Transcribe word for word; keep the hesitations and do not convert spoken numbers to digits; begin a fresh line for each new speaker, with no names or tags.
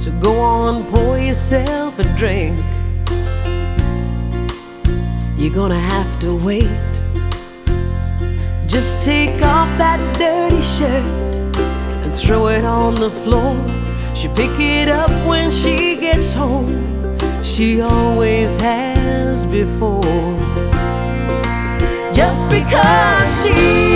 So go on, pour yourself a drink. You're gonna have to wait. Just take off that dirty shirt and throw it on the floor. She'll pick it up when she gets home. She always has before. Just because she